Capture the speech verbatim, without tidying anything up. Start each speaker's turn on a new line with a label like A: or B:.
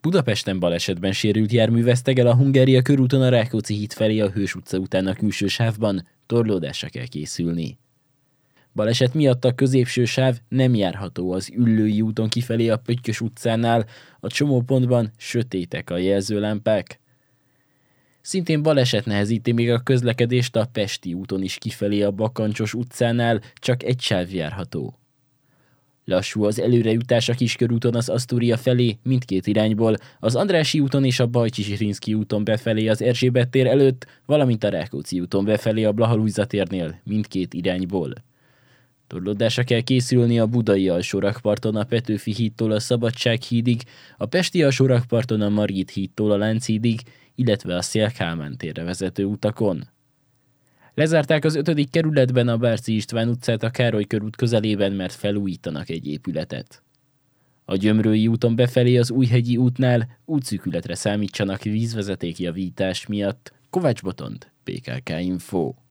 A: Budapesten balesetben sérült jármű veszteg el a Hungária körúton a Rákóczi híd felé a Hős utca után a külső sávban, torlódásra kell készülni. Baleset miatt a középső sáv nem járható az Üllői úton kifelé a Pöttyös utcánál, a csomópontban sötétek a jelzőlámpák. Szintén baleset nehezíti még a közlekedést a Pesti úton is kifelé a Bakancsos utcánál, csak egy sáv járható. Lassú az előrejutás a Kiskörúton az Asztúria felé mindkét irányból, az Andrássy úton és a Bajcsy-Zsirinszky úton befelé az Erzsébet tér előtt, valamint a Rákóczi úton befelé a Blaha-Lujza térnél mindkét irányból. Torlódásra kell készülni a budai alsórakparton a Petőfi hídtól a Szabadság hídig, a pesti alsórakparton a Margit hídtól a Lánchídig, illetve a Széll-Kálmán térre vezető utakon. Lezárták az ötödik kerületben a Bárci István utcát a Károly körút közelében, mert felújítanak egy épületet. A Gyömrői úton befelé az Újhegyi útnál útszűkületre számítsanak vízvezetékjavítás miatt. Kovács Botond, pé ká ká Info.